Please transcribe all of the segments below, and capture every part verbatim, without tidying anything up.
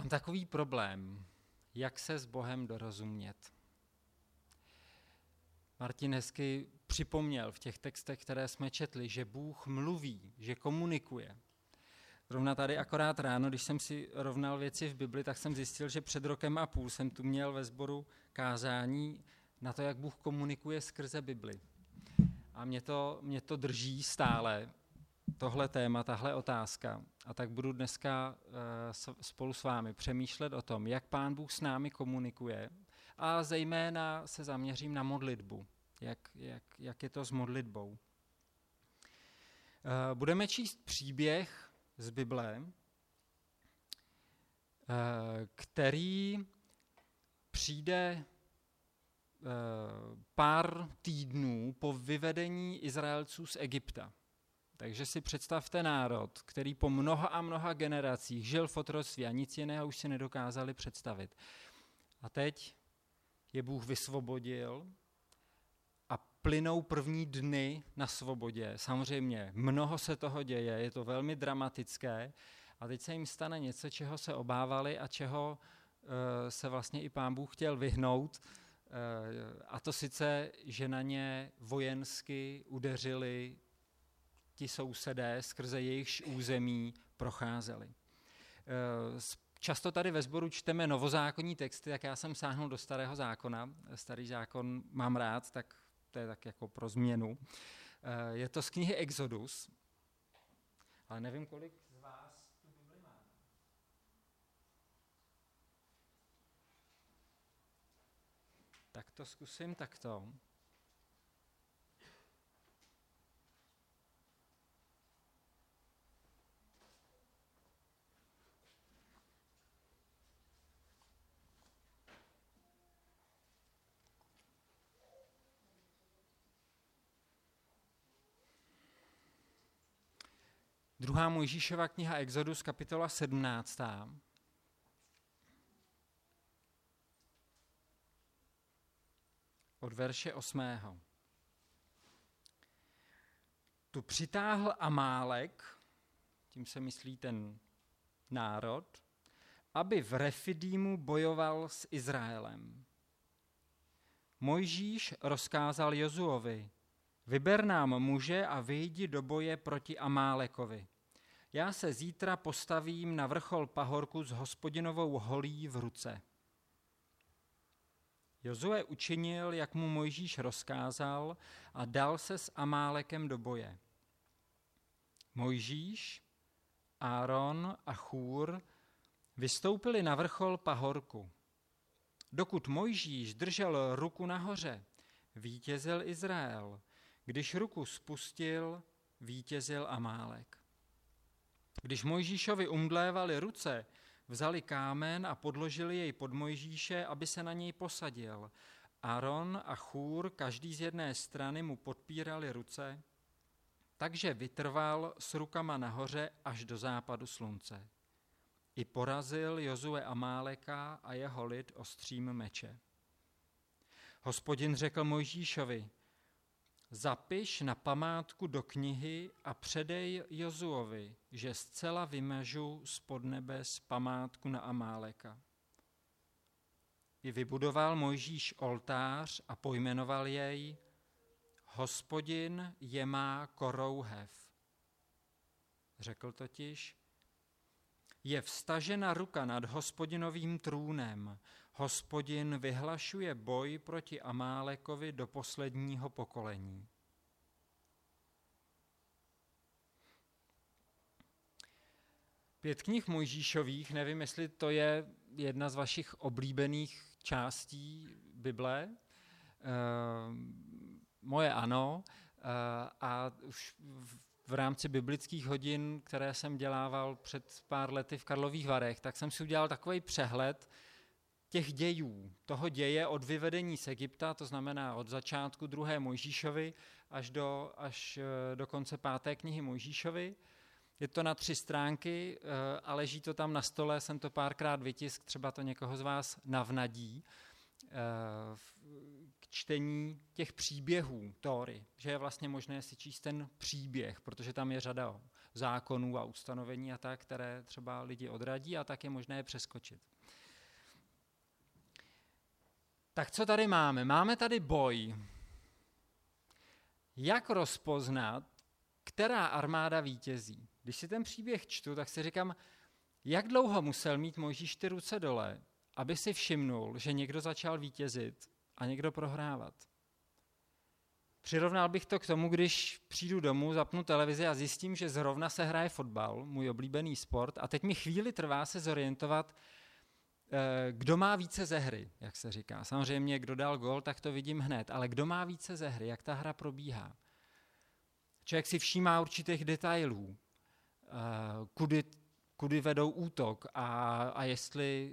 takový problém, jak se s Bohem dorozumět. Martin hezky připomněl v těch textech, které jsme četli, že Bůh mluví, že komunikuje. Zrovna tady akorát ráno, když jsem si rovnal věci v Bibli, tak jsem zjistil, že před rokem a půl jsem tu měl ve sboru kázání na to, jak Bůh komunikuje skrze Bibli. A mě to, mě to drží stále, tohle téma, tahle otázka. A tak budu dneska uh, spolu s vámi přemýšlet o tom, jak Pán Bůh s námi komunikuje, a zejména se zaměřím na modlitbu, jak, jak, jak je to s modlitbou. Uh, budeme číst příběh z Bible, uh, který přijde uh, pár týdnů po vyvedení Izraelců z Egypta. Takže si představte národ, který po mnoha a mnoha generacích žil v otroctví a nic jiného už si nedokázali představit. A teď je Bůh vysvobodil a plynou první dny na svobodě. Samozřejmě mnoho se toho děje, je to velmi dramatické a teď se jim stane něco, čeho se obávali a čeho uh, se vlastně i Pán Bůh chtěl vyhnout. Uh, a to sice, že na ně vojensky udeřili ti sousedé, skrze jejichž území procházeli. Uh, Často tady ve sboru čteme novozákonní texty, tak já jsem sáhnul do starého zákona. Starý zákon mám rád, tak to je tak jako pro změnu. Je to z knihy Exodus, ale nevím, kolik z vás tu Bibli má. Tak to zkusím takto. Druhá Mojžíšova kniha Exodus, kapitola sedmnáctá. Od verše osmého. Tu přitáhl Amálek, tím se myslí ten národ, aby v Refidímu bojoval s Izraelem. Mojžíš rozkázal Jozuovi: vyber nám muže a vyjdi do boje proti Amálekovi. Já se zítra postavím na vrchol pahorku s Hospodinovou holí v ruce. Jozue učinil, jak mu Mojžíš rozkázal, a dal se s Amálekem do boje. Mojžíš, Áron a Chúr vystoupili na vrchol pahorku. Dokud Mojžíš držel ruku nahoře, vítězil Izrael. Když ruku spustil, vítězil Amálek. Když Mojžíšovi umdlévaly ruce, vzali kámen a podložili jej pod Mojžíše, aby se na něj posadil. Áron a Chúr, každý z jedné strany, mu podpírali ruce, takže vytrval s rukama nahoře až do západu slunce. I porazil Jozue Amáleka a jeho lid ostřím meče. Hospodin řekl Mojžíšovi: zapiš na památku do knihy a předej Jozuovi, že zcela vymažu spod nebes památku na Amáleka. I vybudoval Mojžíš oltář a pojmenoval jej Hospodin je má korouhev. Řekl totiž: je vztažena ruka nad Hospodinovým trůnem. Hospodin vyhlašuje boj proti Amálekovi do posledního pokolení. Pět knih Mojžíšových, nevím, jestli to je jedna z vašich oblíbených částí Bible. E, moje ano. E, a už v rámci biblických hodin, které jsem dělával před pár lety v Karlových Varech, tak jsem si udělal takový přehled těch dějů, toho děje od vyvedení z Egypta, to znamená od začátku druhé Mojžíšovy až do, až do konce páté knihy Mojžíšovy. Je to na tři stránky a leží to tam na stole, jsem to párkrát vytisk, třeba to někoho z vás navnadí k čtení těch příběhů Tóry, že je vlastně možné si číst ten příběh, protože tam je řada zákonů a ustanovení a tak, které třeba lidi odradí a tak je možné je přeskočit. Tak co tady máme? Máme tady boj. Jak rozpoznat, která armáda vítězí? Když si ten příběh čtu, tak si říkám, jak dlouho musel mít Mojžíš ty ruce dole, aby si všimnul, že někdo začal vítězit a někdo prohrávat. Přirovnal bych to k tomu, když přijdu domů, zapnu televizi a zjistím, že zrovna se hraje fotbal, můj oblíbený sport, a teď mi chvíli trvá se zorientovat, kdo má více ze hry, jak se říká. Samozřejmě, kdo dal gól, tak to vidím hned, ale kdo má více ze hry, jak ta hra probíhá. Člověk si všímá určitých detailů, kudy, kudy vedou útok a, a jestli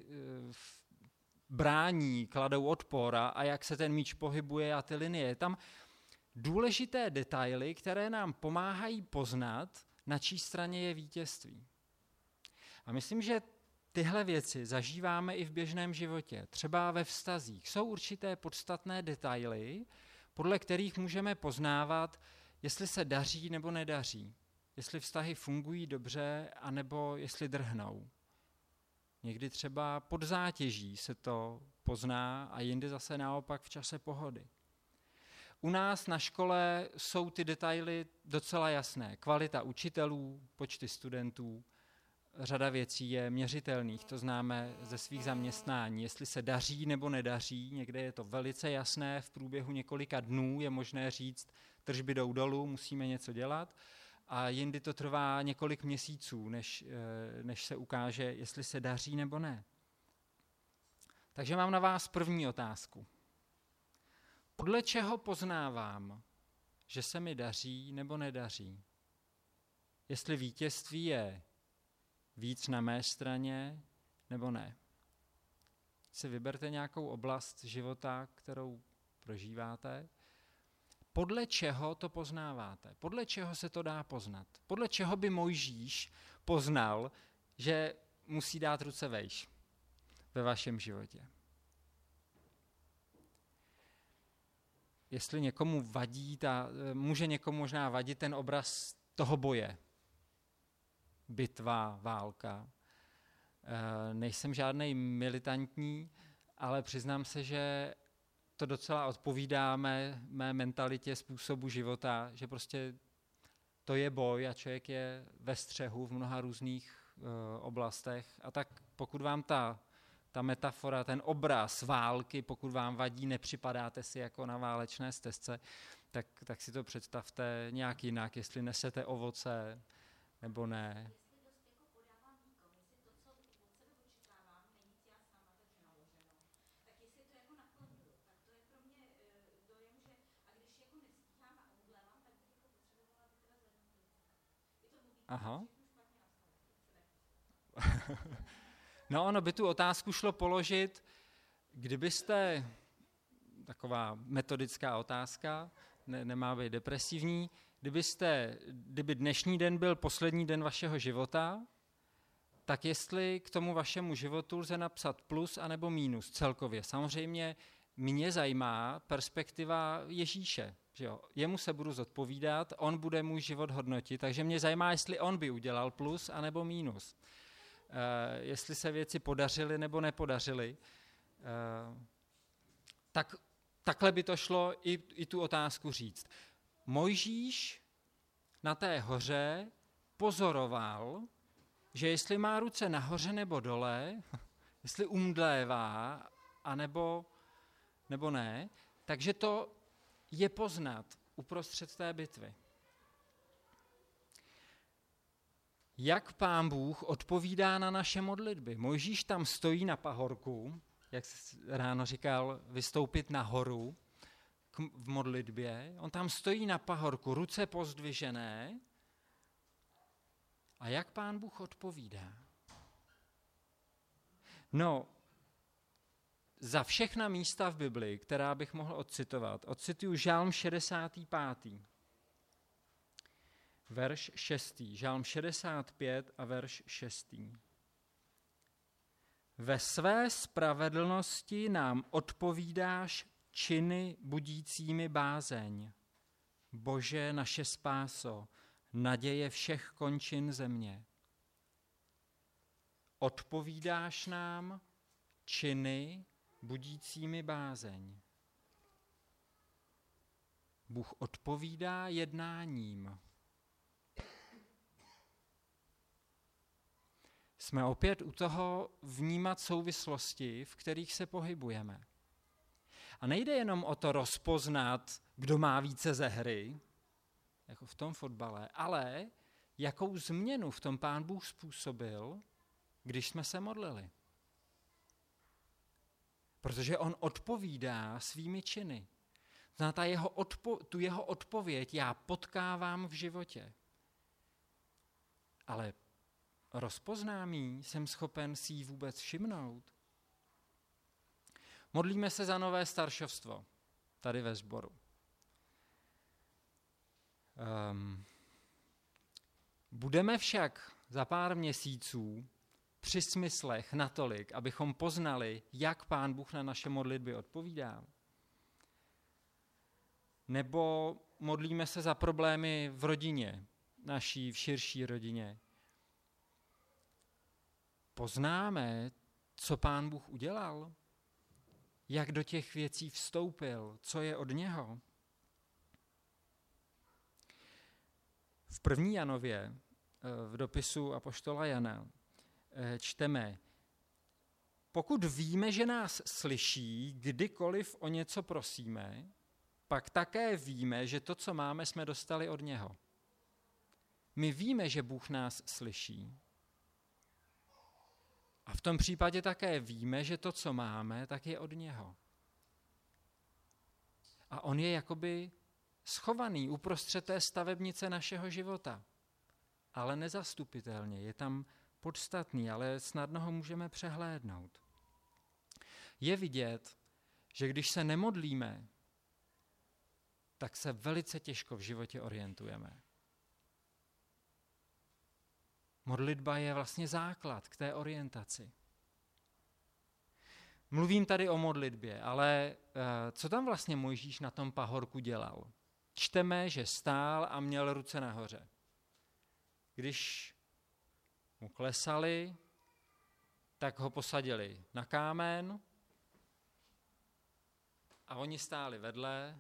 brání, kladou odpor a, a jak se ten míč pohybuje a ty linie. Tam důležité detaily, které nám pomáhají poznat, na čí straně je vítězství. A myslím, že tyhle věci zažíváme i v běžném životě, třeba ve vztazích. Jsou určité podstatné detaily, podle kterých můžeme poznávat, jestli se daří nebo nedaří, jestli vztahy fungují dobře, anebo jestli drhnou. Někdy třeba pod zátěží se to pozná a jindy zase naopak v čase pohody. U nás na škole jsou ty detaily docela jasné. Kvalita učitelů, počty studentů, řada věcí je měřitelných, to známe ze svých zaměstnání. Jestli se daří nebo nedaří, někde je to velice jasné, v průběhu několika dnů je možné říct, tržby jdou dolů, musíme něco dělat, a jindy to trvá několik měsíců, než, než se ukáže, jestli se daří nebo ne. Takže mám na vás první otázku. Podle čeho poznávám, že se mi daří nebo nedaří? Jestli vítězství je víc na mé straně nebo ne? Si vyberte nějakou oblast života, kterou prožíváte. Podle čeho to poznáváte? Podle čeho se to dá poznat? Podle čeho by Mojžíš poznal, že musí dát ruce vejš ve vašem životě? Jestli někomu vadí, ta, může někomu možná vadit ten obraz toho boje. Bitva, válka. E, nejsem žádnej militantní, ale přiznám se, že to docela odpovídá mé, mé mentalitě, způsobu života, že prostě to je boj a člověk je ve střehu v mnoha různých e, oblastech. A tak pokud vám ta, ta metafora, ten obraz války, pokud vám vadí, nepřipadáte si jako na válečné stezce, tak, tak si to představte nějak jinak, jestli nesete ovoce nebo ne. Aha. No ono by tu otázku šlo položit, kdybyste, taková metodická otázka, ne, nemá být depresivní, kdybyste, kdyby dnešní den byl poslední den vašeho života, tak jestli k tomu vašemu životu lze napsat plus anebo mínus celkově. Samozřejmě mě zajímá perspektiva Ježíše. Že jo? Jemu se budu zodpovídat, on bude můj život hodnotit, takže mě zajímá, jestli on by udělal plus anebo mínus. E, jestli se věci podařily nebo nepodařily. E, tak, takhle by to šlo i, i tu otázku říct. Mojžíš na té hoře pozoroval, že jestli má ruce nahoře nebo dole, jestli umdlévá, anebo nebo ne, takže to je poznat uprostřed té bitvy. Jak Pán Bůh odpovídá na naše modlitby? Mojžíš tam stojí na pahorku, jak ráno říkal, vystoupit nahoru v modlitbě. On tam stojí na pahorku, ruce pozdvižené. A jak Pán Bůh odpovídá? No, za všechna místa v Biblii, která bych mohl odcitovat, odcituju Žálm šedesátý pátý verš šestý. Žálm šedesát pět a verš šestý. Ve své spravedlnosti nám odpovídáš činy budícími bázeň. Bože, naše spáso, naděje všech končin země. Odpovídáš nám činy budícími bázeň. Bůh odpovídá jednáním. Jsme opět u toho vnímat souvislosti, v kterých se pohybujeme. A nejde jenom o to rozpoznat, kdo má více ze hry, jako v tom fotbale, ale jakou změnu v tom Pán Bůh způsobil, když jsme se modlili. Protože on odpovídá svými činy. Na ta jeho odpo- tu jeho odpověď já potkávám v životě. Ale rozpoznám ji, jsem schopen si ji vůbec všimnout. Modlíme se za nové staršovstvo tady ve sboru. Um, budeme však za pár měsíců při smyslech natolik, abychom poznali, jak Pán Bůh na naše modlitby odpovídá. Nebo modlíme se za problémy v rodině, naší v širší rodině. Poznáme, co Pán Bůh udělal, jak do těch věcí vstoupil, co je od něho. V první Janově, v dopisu apoštola Jana, čteme: pokud víme, že nás slyší, kdykoliv o něco prosíme, pak také víme, že to, co máme, jsme dostali od něho. My víme, že Bůh nás slyší. A v tom případě také víme, že to, co máme, tak je od něho. A on je jakoby schovaný uprostřed té stavebnice našeho života. Ale nezastupitelně, je tam podstatný, ale snadno ho můžeme přehlédnout. Je vidět, že když se nemodlíme, tak se velice těžko v životě orientujeme. Modlitba je vlastně základ k té orientaci. Mluvím tady o modlitbě, ale co tam vlastně Mojžíš na tom pahorku dělal? Čteme, že stál a měl ruce nahoře. Když mu klesali, tak ho posadili na kámen a oni stáli vedle,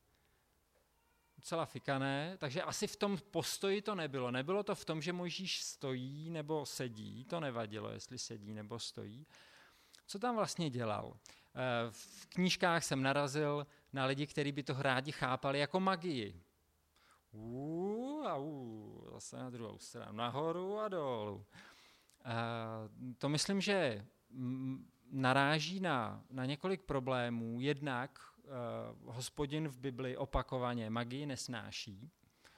docela fikané, takže asi v tom postoji to nebylo. Nebylo to v tom, že Mojžíš stojí nebo sedí, to nevadilo, jestli sedí nebo stojí. Co tam vlastně dělal? V knížkách jsem narazil na lidi, kteří by to rádi chápali jako magii. Uuu a uuu, zase na druhou stranu, nahoru a dolů. To myslím, že naráží na, na několik problémů. Jednak Uh, Hospodin v Bibli opakovaně magii nesnáší.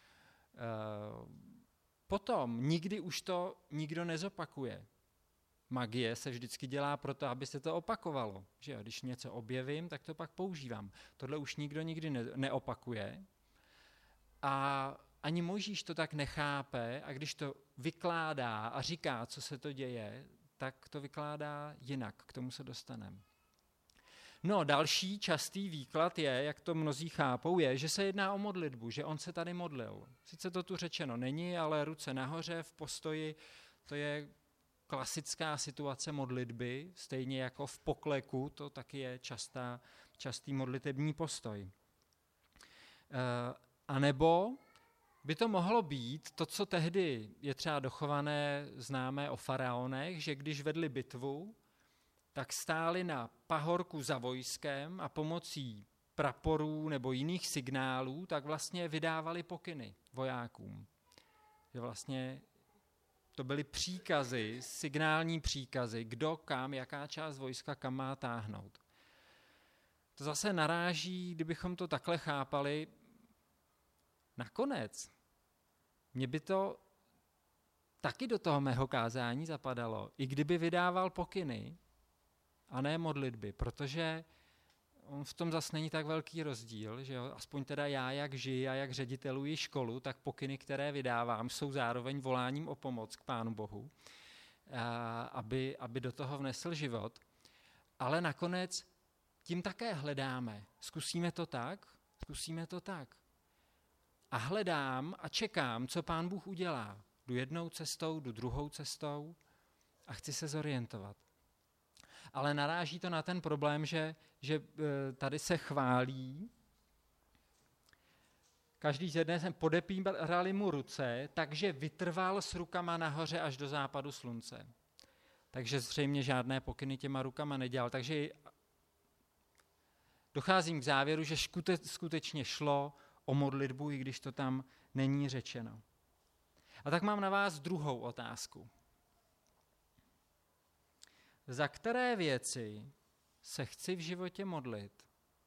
Uh, potom nikdy už to nikdo nezopakuje. Magie se vždycky dělá proto, aby se to opakovalo. Že jo? Když něco objevím, tak to pak používám. Tohle už nikdo nikdy ne- neopakuje. A ani Mojžíš to tak nechápe a když to vykládá a říká, co se to děje, tak to vykládá jinak. K tomu se dostaneme. No, další častý výklad je, jak to mnozí chápou, je, že se jedná o modlitbu, že on se tady modlil. Sice to tu řečeno není, ale ruce nahoře v postoji, to je klasická situace modlitby, stejně jako v pokleku, to taky je častá, častý modlitební postoj. E, a nebo by to mohlo být to, co tehdy je třeba dochované, známé o faraonech, že když vedli bitvu, tak stáli na pahorku za vojskem a pomocí praporů nebo jiných signálů tak vlastně vydávali pokyny vojákům. Že vlastně to byly příkazy, signální příkazy, kdo kam, jaká část vojska kam má táhnout. To zase naráží, kdybychom to takhle chápali, nakonec. Mně by to taky do toho mého kázání zapadalo, i kdyby vydával pokyny, a ne modlitby, protože on v tom zase není tak velký rozdíl, že jo? Aspoň teda já, jak žiji a jak řediteluji školu, tak pokyny, které vydávám, jsou zároveň voláním o pomoc k Pánu Bohu, a aby, aby do toho vnesl život. Ale nakonec tím také hledáme. Zkusíme to tak? Zkusíme to tak. a hledám a čekám, co Pán Bůh udělá. Jdu jednou cestou, jdu druhou cestou a chci se zorientovat. Ale naráží to na ten problém, že, že tady se chválí. Každý z jedné jsem podepírali mu ruce, takže vytrval s rukama nahoře až do západu slunce. Takže zřejmě žádné pokyny těma rukama nedělal. Takže docházím k závěru, že skutečně šlo o modlitbu, i když to tam není řečeno. A tak mám na vás druhou otázku. Za které věci se chci v životě modlit,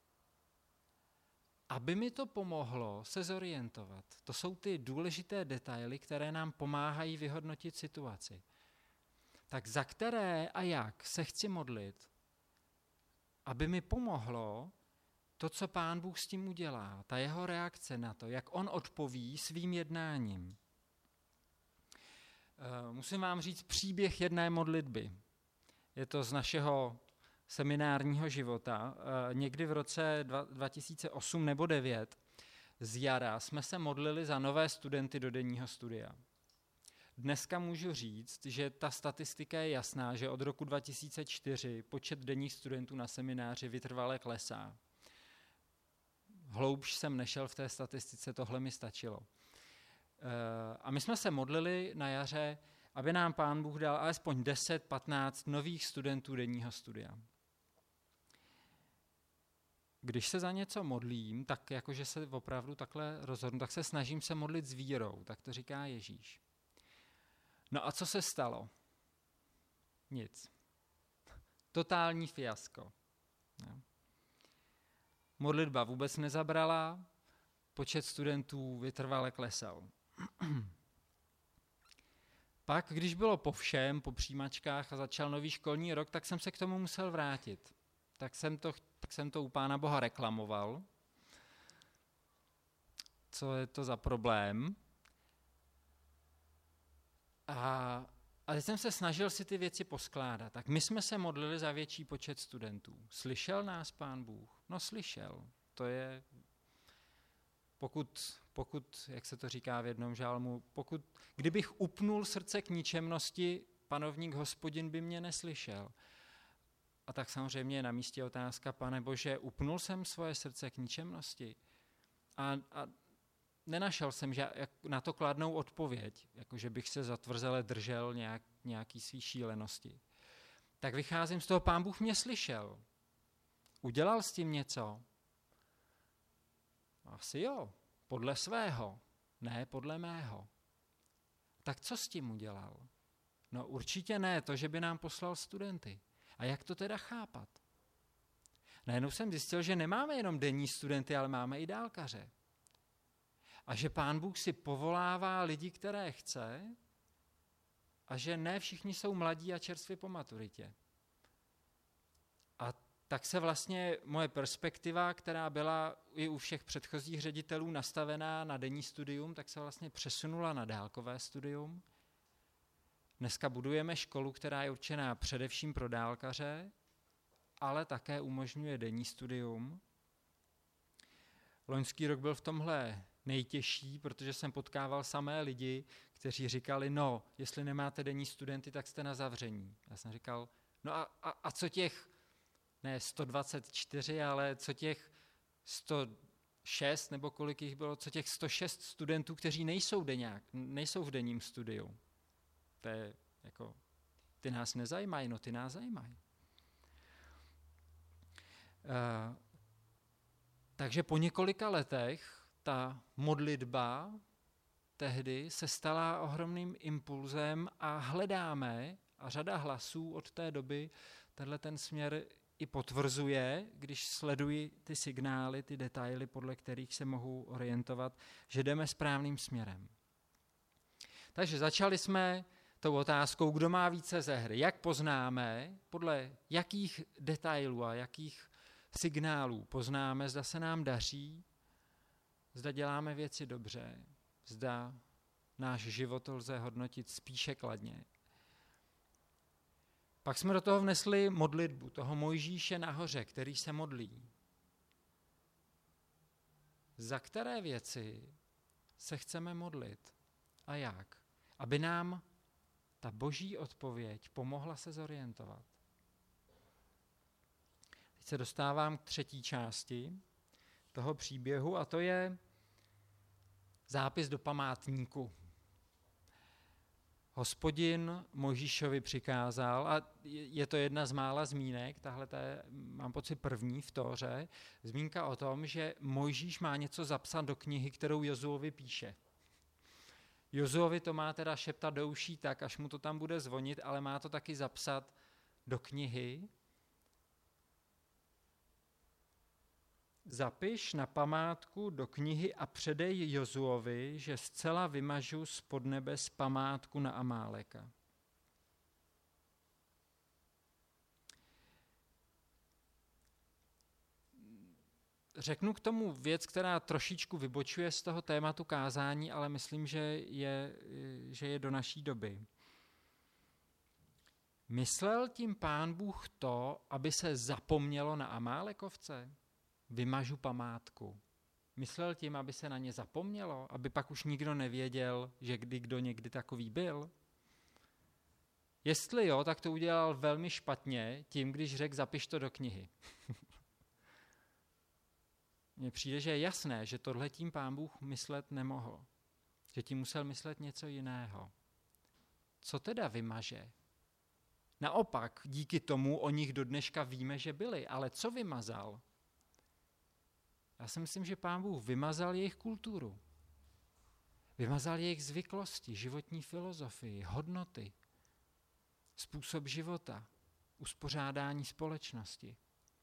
aby mi to pomohlo se zorientovat? To jsou ty důležité detaily, které nám pomáhají vyhodnotit situaci. Tak za které a jak se chci modlit, aby mi pomohlo to, co Pán Bůh s tím udělá, ta jeho reakce na to, jak on odpoví svým jednáním. Musím vám říct příběh jedné modlitby. Je to z našeho seminárního života. Někdy v roce dva tisíce osm nebo dva tisíce devět z jara jsme se modlili za nové studenty do denního studia. Dneska můžu říct, že ta statistika je jasná, že od roku dva tisíce čtyři počet denních studentů na semináři vytrvale klesá. Hloubš jsem nešel v té statistice, tohle mi stačilo. A my jsme se modlili na jaře, aby nám Pán Bůh dal alespoň deset patnáct nových studentů denního studia. Když se za něco modlím, tak jakože se opravdu takhle rozhodnu, tak se snažím se modlit s vírou, tak to říká Ježíš. No a co se stalo? Nic. Totální fiasko. No. Modlitba vůbec nezabrala, počet studentů vytrvale klesal. Pak, když bylo po všem, po přijímačkách a začal nový školní rok, tak jsem se k tomu musel vrátit. Tak jsem to, tak jsem to u Pána Boha reklamoval. Co je to za problém? A, a teď jsem se snažil si ty věci poskládat. Tak my jsme se modlili za větší počet studentů. Slyšel nás Pán Bůh? No slyšel. To je, pokud, pokud, jak se to říká v jednom žálmu, pokud, kdybych upnul srdce k ničemnosti, panovník Hospodin by mě neslyšel. A tak samozřejmě je na místě otázka, Pane Bože, upnul jsem svoje srdce k ničemnosti? A, a nenašel jsem na to kladnou odpověď, jakože bych se zatvrzele držel nějak, nějaký svý šílenosti. Tak vycházím z toho, Pán Bůh mě slyšel. Udělal s tím něco? Asi jo, podle svého, ne podle mého. Tak co s tím udělal? No určitě ne to, že by nám poslal studenty. A jak to teda chápat? Najednou jsem zjistil, že nemáme jenom denní studenty, ale máme i dálkaře. A že Pán Bůh si povolává lidi, které chce, a že ne všichni jsou mladí a čerstvě po maturitě. A tak se vlastně moje perspektiva, která byla i u všech předchozích ředitelů nastavená na denní studium, tak se vlastně přesunula na dálkové studium. Dneska budujeme školu, která je určená především pro dálkaře, ale také umožňuje denní studium. Loňský rok byl v tomhle nejtěžší, protože jsem potkával samé lidi, kteří říkali, no, jestli nemáte denní studenty, tak jste na zavření. Já jsem říkal, no a, a, a co těch, ne sto dvacet čtyři, ale co těch sto šest, nebo kolik jich bylo, co těch sto šest studentů, kteří nejsou deňák, nejsou v denním studiu. To je jako, ty nás nezajímají, no ty nás zajímají. Uh, takže po několika letech ta modlitba tehdy se stala ohromným impulzem a hledáme, a řada hlasů od té doby tenhle ten směr i potvrzuje, když sleduji ty signály, ty detaily, podle kterých se mohu orientovat, že jdeme správným směrem. Takže začali jsme tou otázkou, kdo má více ze hry. Jak poznáme, podle jakých detailů a jakých signálů poznáme, zda se nám daří, zda děláme věci dobře, zda náš život lze hodnotit spíše kladně. Pak jsme do toho vnesli modlitbu, toho Mojžíše nahoře, který se modlí. Za které věci se chceme modlit a jak, aby nám ta boží odpověď pomohla se zorientovat. Teď se dostávám k třetí části toho příběhu a to je zápis do památníku. Hospodin Mojžíšovi přikázal, a je to jedna z mála zmínek, tahle je, mám pocit, první v Tóře, zmínka o tom, že Mojžíš má něco zapsat do knihy, kterou Jozuovi píše. Jozuovi to má teda šeptat do uší tak, až mu to tam bude zvonit, ale má to taky zapsat do knihy. Zapiš na památku do knihy a předej Jozuovi, že zcela vymažu spod nebes památku na Amáleka. Řeknu k tomu věc, která trošičku vybočuje z toho tématu kázání, ale myslím, že je, že je do naší doby. Myslel tím Pán Bůh to, aby se zapomnělo na Amálekovce? Vymažu památku. Myslel tím, aby se na ně zapomnělo? Aby pak už nikdo nevěděl, že kdy kdo někdy takový byl? Jestli jo, tak to udělal velmi špatně tím, když řekl, zapiš to do knihy. Mně přijde, že je jasné, že tohle tím Pán Bůh myslet nemohl. Že tím musel myslet něco jiného. Co teda vymaže? Naopak, díky tomu o nich do dneška víme, že byli. Ale co vymazal? Já si myslím, že Pán Bůh vymazal jejich kulturu. Vymazal jejich zvyklosti, životní filozofii, hodnoty, způsob života, uspořádání společnosti.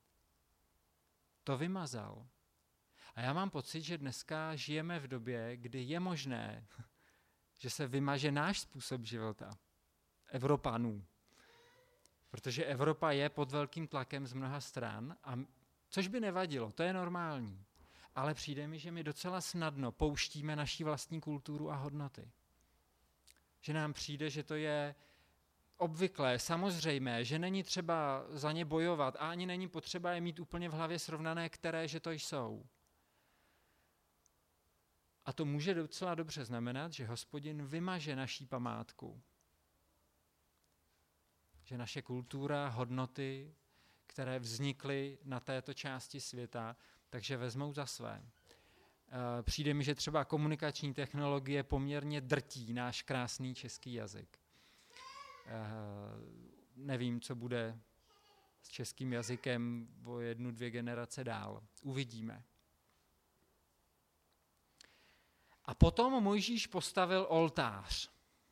To vymazal. A já mám pocit, že dneska žijeme v době, kdy je možné, že se vymaže náš způsob života, Evropanů. Protože Evropa je pod velkým tlakem z mnoha stran, a což by nevadilo, to je normální. Ale přijde mi, že my docela snadno pouštíme naši vlastní kulturu a hodnoty. Že nám přijde, že to je obvyklé, samozřejmé, že není třeba za ně bojovat a ani není potřeba je mít úplně v hlavě srovnané, které, že to jsou. A to může docela dobře znamenat, že Hospodin vymaže naší památku. Že naše kultura, hodnoty, které vznikly na této části světa, takže vezmou za své. Přijde mi, že třeba komunikační technologie poměrně drtí náš krásný český jazyk. Nevím, co bude s českým jazykem o jednu, dvě generace dál. Uvidíme. A potom Mojžíš postavil oltář.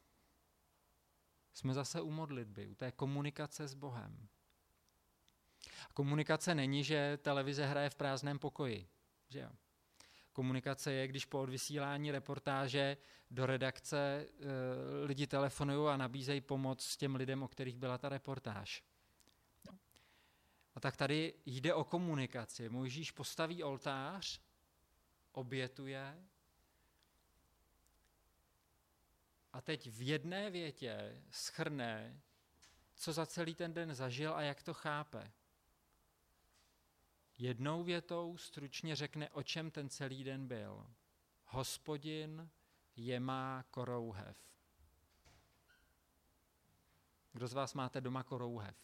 Jsme zase u modlitby, u té komunikace s Bohem. Komunikace není, že televize hraje v prázdném pokoji. Že jo? Komunikace je, když po odvysílání reportáže do redakce e, lidi telefonují a nabízejí pomoc s těm lidem, o kterých byla ta reportáž. No. A tak tady jde o komunikaci. Mojžíš postaví oltář, obětuje a teď v jedné větě shrne, co za celý ten den zažil a jak to chápe. Jednou větou stručně řekne, o čem ten celý den byl. Hospodin je má korouhev. Kdo z vás máte doma korouhev?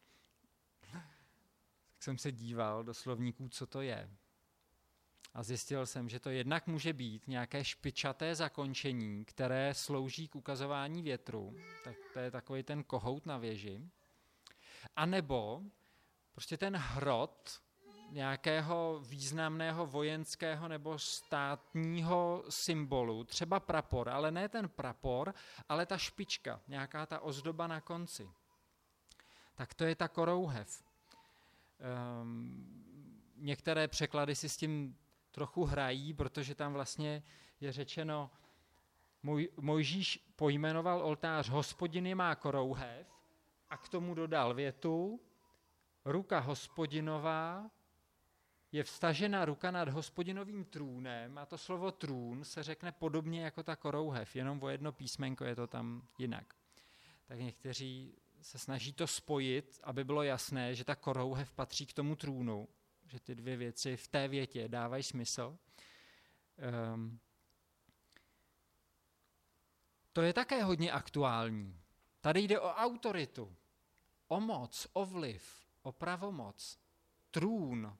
Tak jsem se díval do slovníků, co to je. A zjistil jsem, že to jednak může být nějaké špičaté zakončení, které slouží k ukazování větru. Tak to je takový ten kohout na věži. A nebo prostě ten hrot nějakého významného vojenského nebo státního symbolu, třeba prapor, ale ne ten prapor, ale ta špička, nějaká ta ozdoba na konci. Tak to je ta korouhev. Um, některé překlady si s tím trochu hrají, protože tam vlastně je řečeno, Moj, Mojžíš pojmenoval oltář Hospodin má korouhev a k tomu dodal větu, ruka Hospodinová je vstažena ruka nad Hospodinovým trůnem a to slovo trůn se řekne podobně jako ta korouhev, jenom o jedno písmenko je to tam jinak. Tak někteří se snaží to spojit, aby bylo jasné, že ta korouhev patří k tomu trůnu, že ty dvě věci v té větě dávají smysl. Um, To je také hodně aktuální. Tady jde o autoritu, o moc, o vliv, o pravomoc, trůn,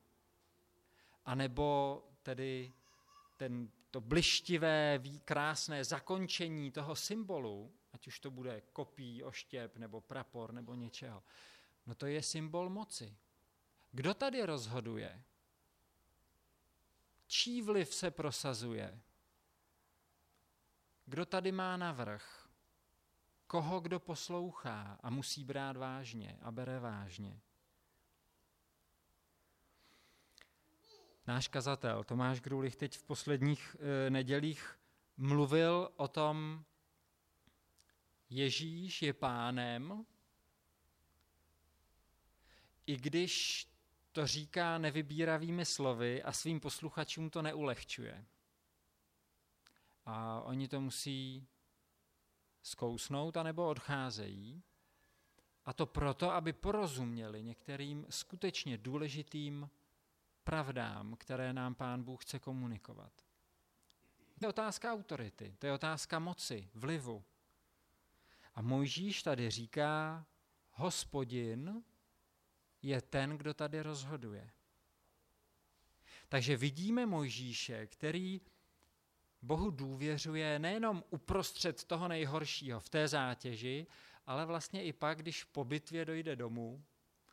anebo tedy ten, to blištivé, krásné zakončení toho symbolu, ať už to bude kopí, oštěp, nebo prapor, nebo něčeho. No to je symbol moci. Kdo tady rozhoduje? Čí vliv se prosazuje? Kdo tady má navrch? Koho kdo poslouchá a musí brát vážně a bere vážně? Náš kazatel Tomáš Grůlich teď v posledních e, nedělích mluvil o tom, Ježíš je pánem, i když to říká nevybíravými slovy a svým posluchačům to neulehčuje. A oni to musí zkousnout, anebo odcházejí. A to proto, aby porozuměli některým skutečně důležitým pravdám, které nám Pán Bůh chce komunikovat. To je otázka autority, to je otázka moci, vlivu. A Mojžíš tady říká, Hospodin je ten, kdo tady rozhoduje. Takže vidíme Mojžíše, který Bohu důvěřuje nejenom uprostřed toho nejhoršího, v té zátěži, ale vlastně i pak, když po bitvě dojde domů,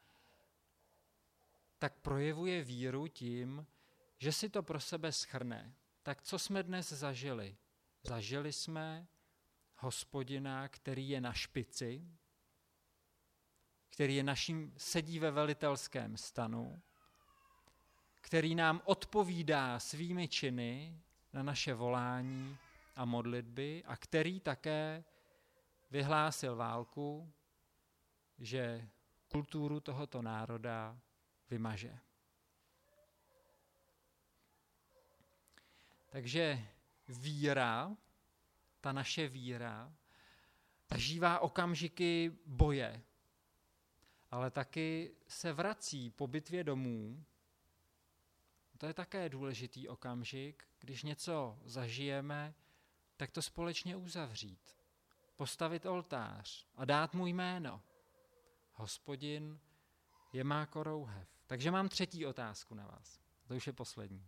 tak projevuje víru tím, že si to pro sebe shrne. Tak co jsme dnes zažili? Zažili jsme Hospodina, který je na špici, který je naším, sedí ve velitelském stanu, který nám odpovídá svými činy na naše volání a modlitby a který také vyhlásil válku, že kulturu tohoto národa vymaže. Takže víra, ta naše víra, zažívá okamžiky boje, ale taky se vrací po bitvě domů. To je také důležitý okamžik, když něco zažijeme, tak to společně uzavřít. Postavit oltář a dát mu jméno. Hospodin je má korouhev. Takže mám třetí otázku na vás. To už je poslední.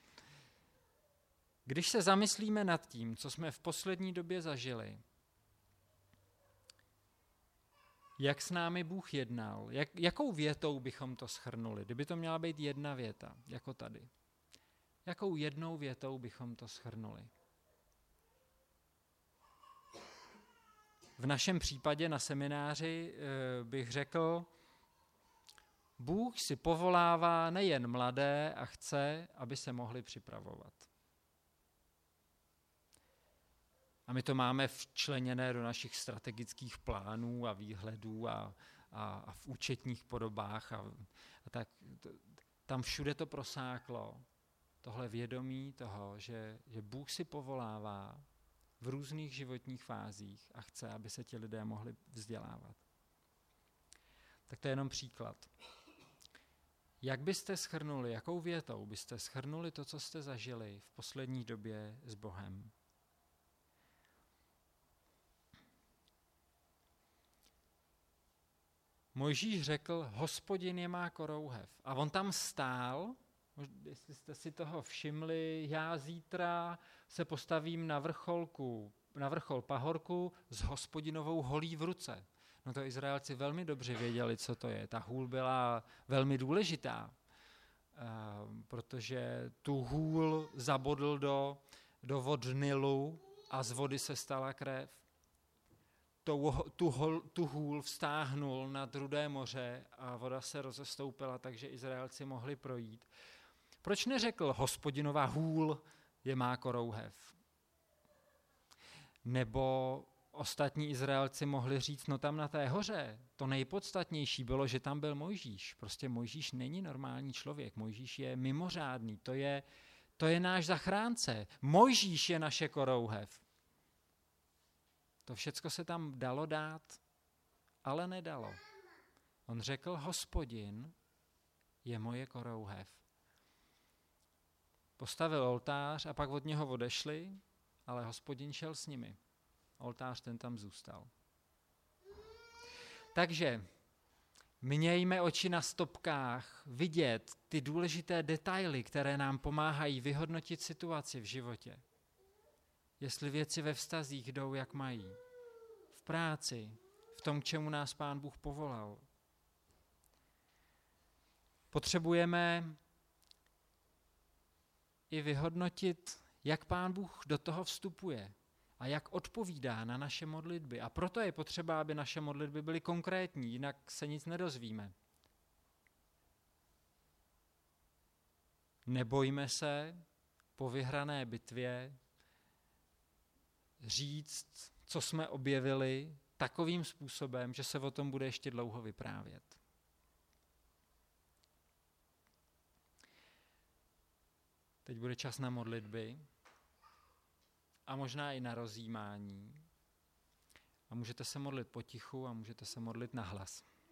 Když se zamyslíme nad tím, co jsme v poslední době zažili, jak s námi Bůh jednal, jak, jakou větou bychom to shrnuli, kdyby to měla být jedna věta, jako tady. Jakou jednou větou bychom to shrnuli? V našem případě na semináři e, bych řekl, Bůh si povolává nejen mladé a chce, aby se mohli připravovat. A my to máme včleněné do našich strategických plánů a výhledů a, a, a v účetních podobách. A, a tak to, tam všude to prosáklo, tohle vědomí toho, že, že Bůh si povolává v různých životních fázích a chce, aby se ti lidé mohli vzdělávat. Tak to je jenom příklad. Jak byste shrnuli, jakou větou byste shrnuli to, co jste zažili v poslední době s Bohem? Mojžíš řekl, Hospodin je má korouhev. A on tam stál, jestli jste si toho všimli, já zítra se postavím na vrcholku, na vrchol pahorku s Hospodinovou holí v ruce. No to Izraelci velmi dobře věděli, co to je. Ta hůl byla velmi důležitá, protože tu hůl zabodl do, do vod Nilu a z vody se stala krev. Tu, tu, hol, tu hůl vztáhnul nad Rudé moře a voda se rozestoupila, takže Izraelci mohli projít. Proč neřekl, Hospodinová hůl je má korouhev? Nebo ostatní Izraelci mohli říct, no tam na té hoře, to nejpodstatnější bylo, že tam byl Mojžíš. Prostě Mojžíš není normální člověk, Mojžíš je mimořádný, to je, to je náš zachránce. Mojžíš je naše korouhev. To všecko se tam dalo dát, ale nedalo. On řekl, Hospodin je moje korouhev. Postavil oltář a pak od něho odešli, ale Hospodin šel s nimi. Oltář ten tam zůstal. Takže mějme oči na stopkách, vidět ty důležité detaily, které nám pomáhají vyhodnotit situaci v životě. Jestli věci ve vztazích jdou, jak mají. V práci, v tom, k čemu nás Pán Bůh povolal. Potřebujeme i vyhodnotit, jak Pán Bůh do toho vstupuje a jak odpovídá na naše modlitby. A proto je potřeba, aby naše modlitby byly konkrétní, jinak se nic nedozvíme. Nebojme se po vyhrané bitvě říct, co jsme objevili, takovým způsobem, že se o tom bude ještě dlouho vyprávět. Teď bude čas na modlitby a možná i na rozjímání. A můžete se modlit potichu a můžete se modlit nahlas.